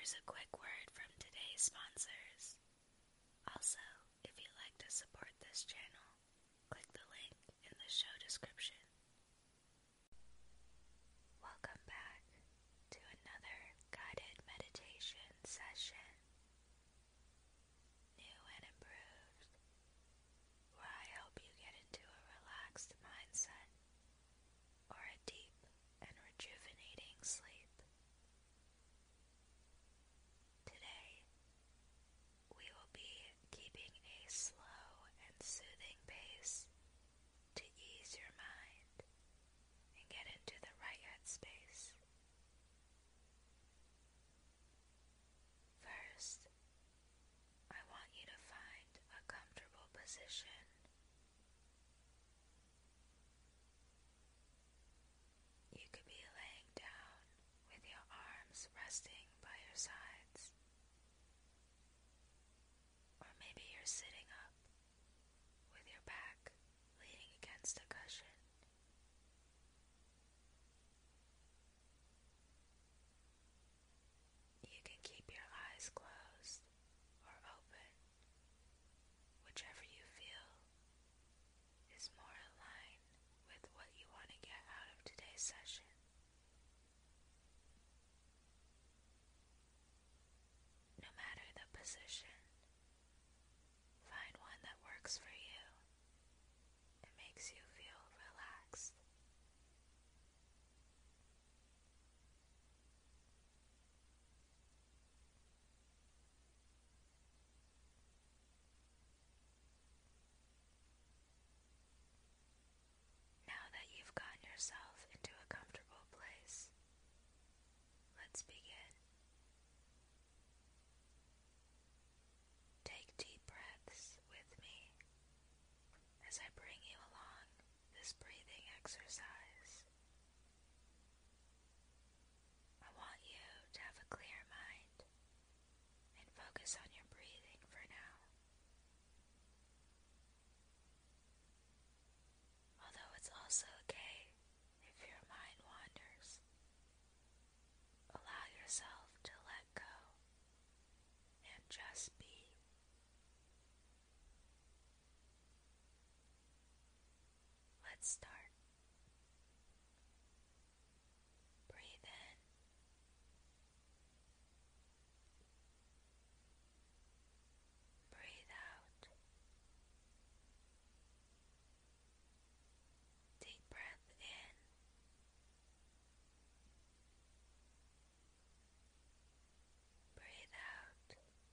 Here's a quick word from today's sponsors. Also, if you'd like to support this channel, click the link in the show description. Welcome back to another guided meditation session, new and improved, where I help you get into a relaxed mindset or a deep and rejuvenating sleep. Today, we will be keeping a slow and soothing pace to ease your mind and get into the right headspace. First, I want you to find a comfortable position. You could be laying down with your arms resting by your sides, or maybe you're sitting up with your back leaning against a cushion. You can keep your eyes closed or open, whichever you feel is more aligned with what you want to get out of today's session. No matter the position, find one that works for you and makes you feel relaxed. Now that you've gotten yourself into a comfortable place, let's begin. Take deep breaths with me as I bring you along this breathing exercise. I want you to have a clear mind and focus on your breathing for now. Although it's also okay if your mind wanders, allow yourself to let go and just be. Let's start. Breathe in. Breathe out. Deep breath in. Breathe out.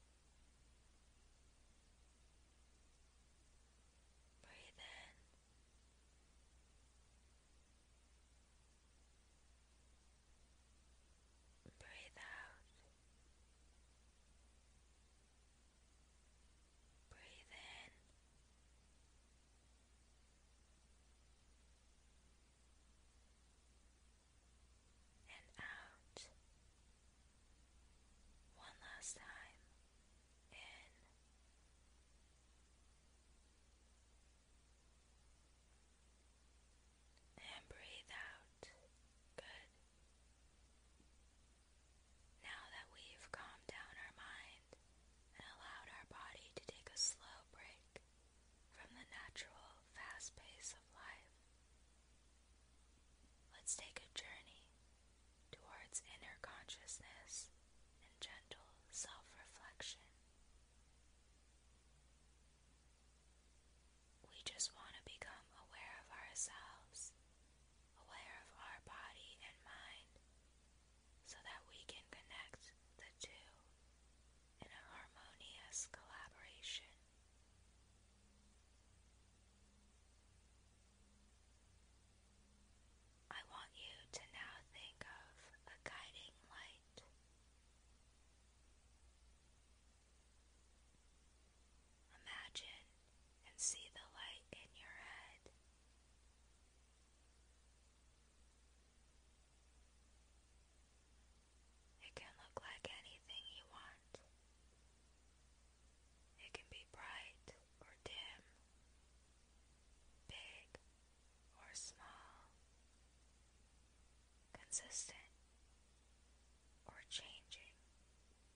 Breathe in. Breathe out. Breathe in. And out. One last time. In. And breathe out. Good. Now that we've calmed down our mind and allowed our body to take a slow break from the natural fast pace of life, let's take a journey towards inner consciousness and gentle self-reflection. We just want to become aware of ourselves, aware of our body and mind, so that we can connect the two in a harmonious collaboration. I want you to now think of a guiding light. Imagine and see the light in your head. It can look like anything you want. It can be bright or dim, big or small, consistent or changing.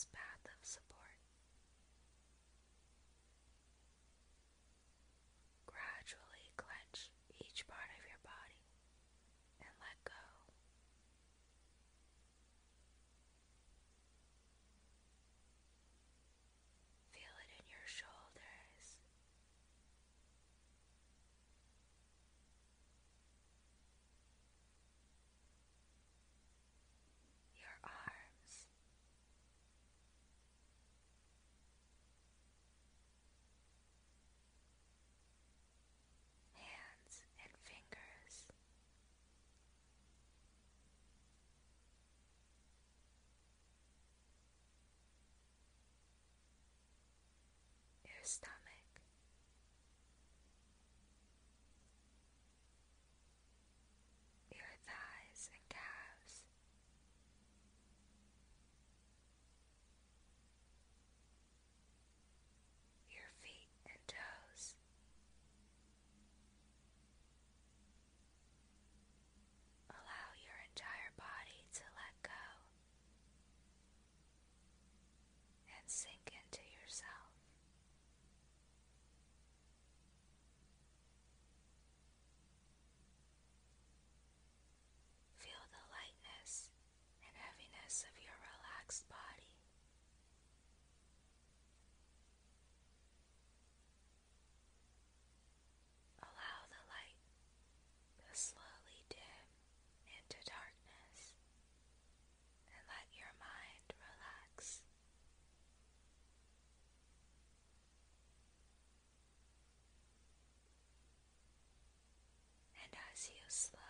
this path of support. Gradually clench each part of your body and let go. Feel it in your shoulders, your arms, hands and fingers, your stomach, your thighs and calves, your feet and toes. Allow your entire body to let go and sink into yourself. Feel the lightness and heaviness of your relaxed body. Allow the light to slowly dim into darkness and let your mind relax. And as you slowly